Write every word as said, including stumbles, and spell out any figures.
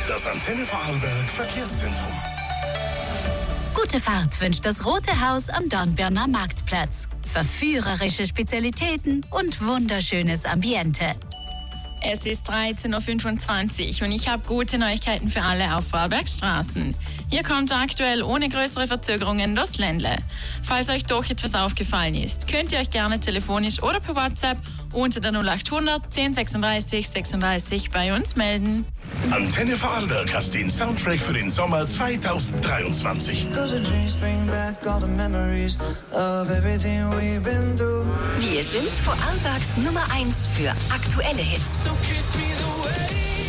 Das Antenne Vorarlberg Verkehrszentrum. Gute Fahrt wünscht das Rote Haus am Dornbirner Marktplatz. Verführerische Spezialitäten und wunderschönes Ambiente. Es ist dreizehn Uhr fünfundzwanzig und ich habe gute Neuigkeiten für alle auf Vorarlbergstraßen. Hier kommt aktuell ohne größere Verzögerungen das Ländle. Falls euch doch etwas aufgefallen ist, könnt ihr euch gerne telefonisch oder per WhatsApp unter der null achthundert zehn sechsunddreißig sechsunddreißig bei uns melden. Antenne Vorarlberg hast den Soundtrack für den Sommer zweitausenddreiundzwanzig. Wir sind Vorarlbergs Nummer eins für aktuelle Hits. So kiss me the way